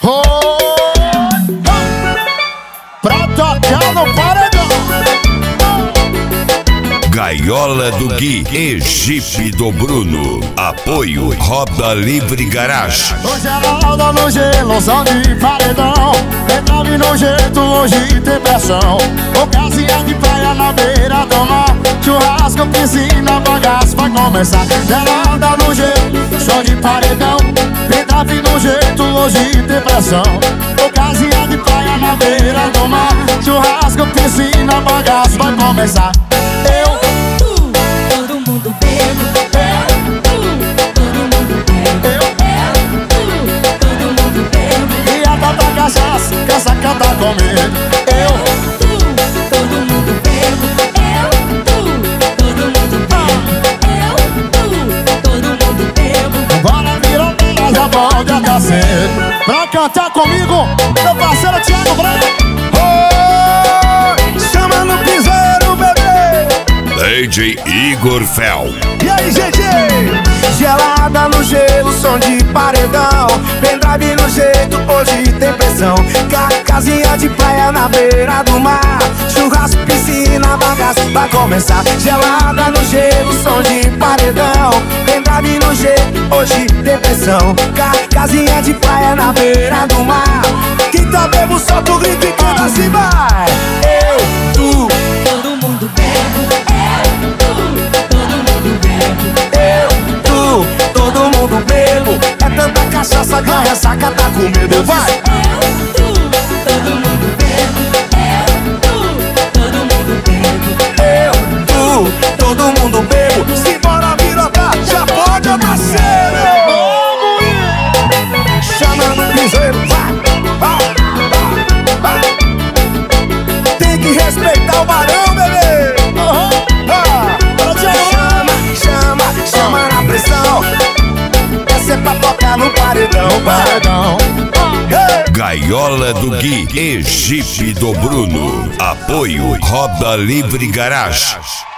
Oh, pra tocar no paredão. Gaiola do Gui e Jeep do Bruno. Apoio Roda Livre Garage. Hoje ela anda no gelo, som de paredão. Entrave no jeito, hoje tem pressão. Ocasião de praia na beira do mar. Churrasco, piscina, bagaço vai começar. Ela anda no jeito, som de paredão. Entrave no jeito, hoje tem pressão. Ocasião de praia na beira do mar. Churrasco, piscina, bagaço vai começar. Todo mundo bebo. Todo mundo bebo. Todo mundo bebo. E a tanta cachaça, cansa cantar comigo. Todo mundo bebo. Todo mundo bebo. Todo mundo bebo. Bora virar bela, já pode até cedo. Pra cantar comigo, meu parceiro Thiago Branco. Chama no piseiro, bebê. DJ Igor Fel. E aí, GG? Gelada no gelo, som de paredão. Pendrive no jeito, hoje tem pressão. Casinha de praia na beira do mar. Churrasco, piscina, bagaço vai começar. Gelada no gelo, som de paredão. Pendrive no jeito, hoje tem pressão. Casinha de praia na beira do mar. Quem tá bebo, solta o grito e canta assim, vai. Eu, tu, Todo mundo bebo. todo mundo bebo. É tanta cachaça, ganha, saca, tá com medo, vai. Todo mundo bebo. Todo mundo bebo. Todo mundo bebo. Simbora virotar, já pode andar cedo. Chama no piseiro, vai. Tem que respeitar o barão, bebê. Chama na pressão. Essa é pra tocar no paredão, Paredão. Gaiola do Gui e Jeep do Bruno. Apoio Roda Livre Garage.